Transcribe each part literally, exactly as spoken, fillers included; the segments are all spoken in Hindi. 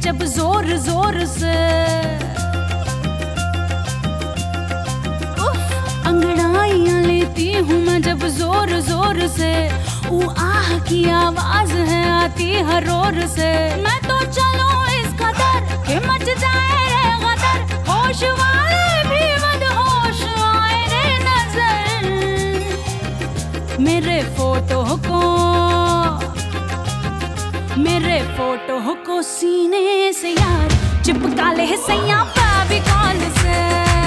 जब जोर जोर से, उफ अंगड़ाइयां लेती हूँ मैं जब जोर जोर से। ऊ आह की आवाज है आती हर ओर से। मैं तो चलूं इस कदर कि मच जाए रे गदर, होश वाले भी मदहोश आए रे नजर। मेरे फोटो को मेरे फोटो को सीने से यार चिपका ले सैया फेविकॉल से।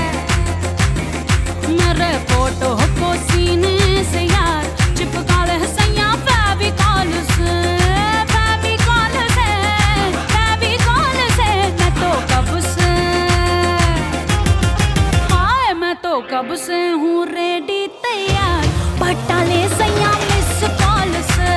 मेरे फोटो को सीने से यार चिपका ले सैया फेविकॉल से। फेविकॉल से फेविकॉल से मैं तो कब से, हाय मैं तो कब से हूँ रेडी तैयार, पटा ले सैया मिस कॉल से।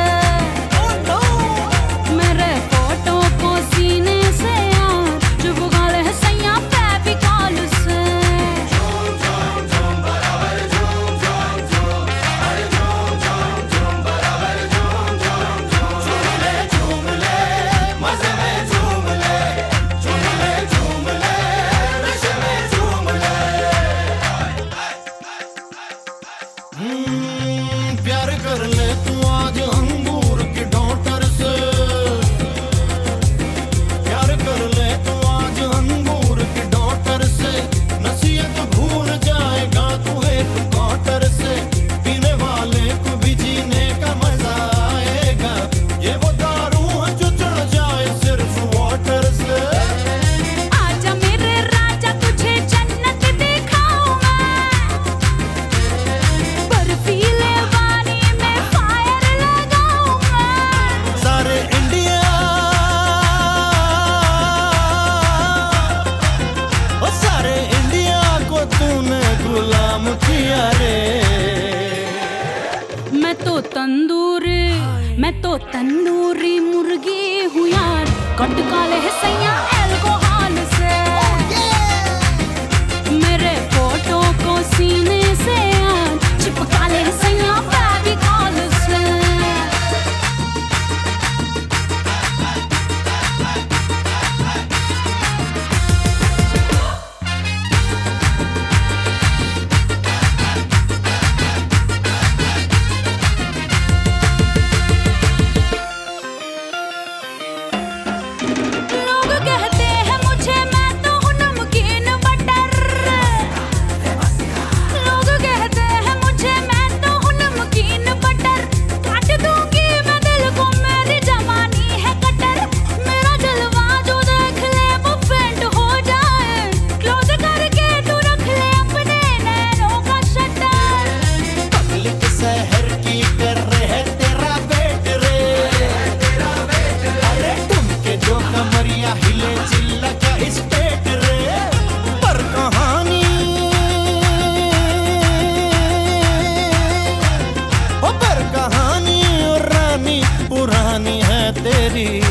प्यार कर ले तू आज अंगूर की डॉटर से, प्यार कर ले तू आज अंगूर की डॉटर से। नसीहत भूल जाएगा तू एक क्वार्टर से, पीने वाले को भी जीने का मजा आएगा। ये वो दारू है जो चढ़ जाए सिर्फ वाटर से। आजा मेरे राजा तुझे जन्नत दिखाऊं मैं, बर्फीले पानी में फायर लगाऊं मैं। सारे इंडिया ओ सारे इंडिया को तूने गुलाम किया रे। मैं तो तंदूरी मैं तो तंदूरी मुर्गी हूँ यार, कटका ले सैया अल्कोहल से। मेरे फोटो को सीने से यार चिपका ले सैया फेविकॉल से। लोग कहते हैं मुझे मैं तो हूँ नमकीन बटर, लोग कहते हैं मुझे मैं तो हूँ नमकीन बटर। काट दूंगी मैं दिल को मेरी जवानी है कटर, मेरा जलवा जो देख ले वो फेंट हो जाए। क्लोज करके तू रख ले अपने नैनों का शटर। पब्लिक शहर की कर रहे तेरा वेट रे, अरे तुमके जो कमरिया हिले चिल्ला का स्टेट रे। पर कहानी ओ पर कहानी और रानी पुरानी है तेरी।